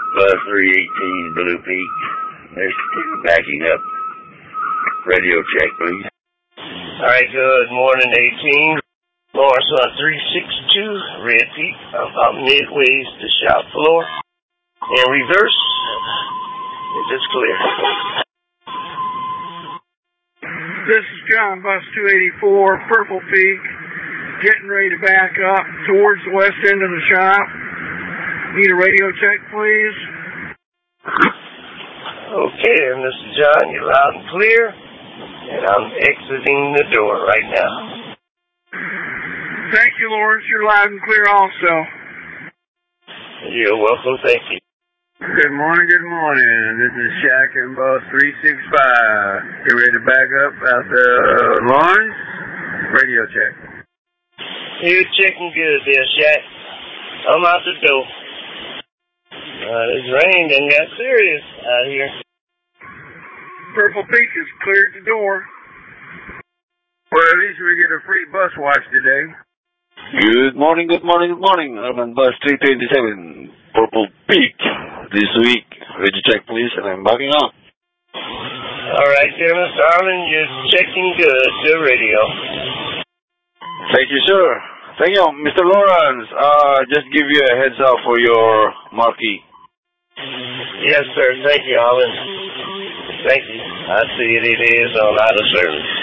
Bus 318, Blue Peak. They're still backing up. Radio check, please. All right, good morning, 18. Lawrence on 362, Red Peak. I'm about midways to shop floor. In reverse, it is clear. This is John, Bus 284, Purple Peak. Getting ready to back up towards the west end of the shop. Need a radio check, please. Okay, and this is John. You're loud and clear. And I'm exiting the door right now. Thank you, Lawrence. You're loud and clear also. You're welcome. Thank you. Good morning, good morning. This is Shaq and Bus 365. Get ready to back up out the Lawrence. Radio check. You're checking good there, Shaq. I'm out the door. It's rained and got serious out here. Purple Peak has cleared the door. Well, at least we get a free bus wash today. Good morning, good morning, good morning. Urban Bus 327, Purple Peak. This week, radio check please, and I'm backing up. All right, dear Mr. Arlen, you're checking good, the radio. Thank you, sir. Thank you, Mr. Lawrence. Just give you a heads up for your marquee. Yes, sir. Thank you, Arlen. Thank you. I see it is on out of service.